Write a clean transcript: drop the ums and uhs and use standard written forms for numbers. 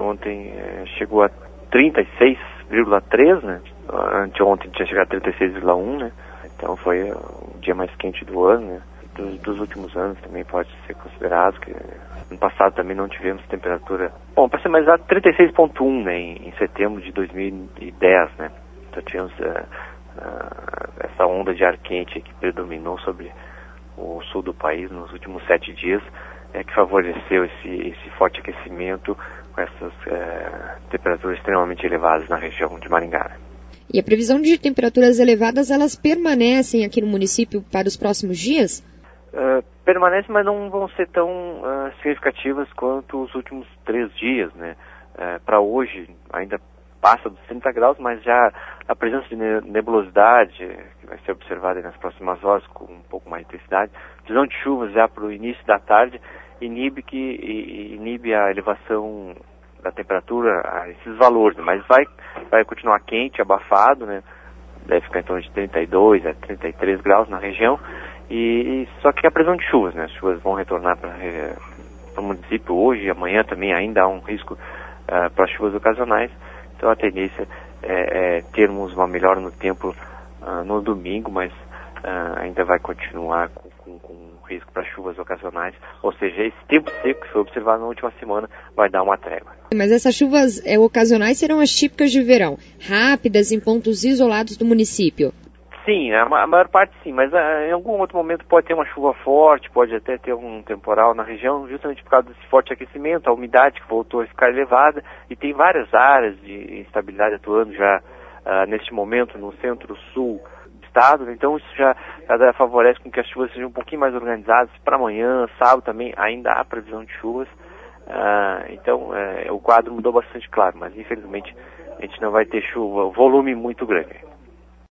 ontem chegou a 36,3, né? Anteontem tinha chegado a 36,1, né? Então foi o dia mais quente do ano, né? Dos últimos anos também pode ser considerado, que no passado também não tivemos temperatura... Bom, para ser mais exato, 36,1, né, em setembro de 2010, né? Então tivemos essa onda de ar quente que predominou sobre o sul do país nos últimos 7 dias, que favoreceu esse forte aquecimento com essas temperaturas extremamente elevadas na região de Maringá. E a previsão de temperaturas elevadas, elas permanecem aqui no município para os próximos dias? Permanecem, mas não vão ser tão significativas quanto os últimos 3 dias, né? Para hoje ainda passa dos 30 graus, mas já a presença de nebulosidade, que vai ser observada nas próximas horas com um pouco mais de intensidade, previsão de chuvas já para o início da tarde, inibe a elevação da temperatura a esses valores, mas vai continuar quente, abafado, né? Deve ficar em torno de 32 a 33 graus na região, e só que a previsão de chuvas, né? As chuvas vão retornar para o município hoje e amanhã também ainda há um risco para chuvas ocasionais, então a tendência é termos uma melhora no tempo no domingo, mas ainda vai continuar com risco para chuvas ocasionais, ou seja, esse tempo seco que foi observado na última semana vai dar uma trégua. Mas essas chuvas ocasionais serão as típicas de verão, rápidas em pontos isolados do município? Sim, a maior parte sim, mas em algum outro momento pode ter uma chuva forte, pode até ter um temporal na região, justamente por causa desse forte aquecimento, a umidade que voltou a ficar elevada, e tem várias áreas de instabilidade atuando já neste momento no centro-sul do estado, então isso já favorece com que as chuvas sejam um pouquinho mais organizadas. Para amanhã, sábado também ainda há previsão de chuvas, então o quadro mudou bastante, claro, mas infelizmente a gente não vai ter chuva, volume muito grande.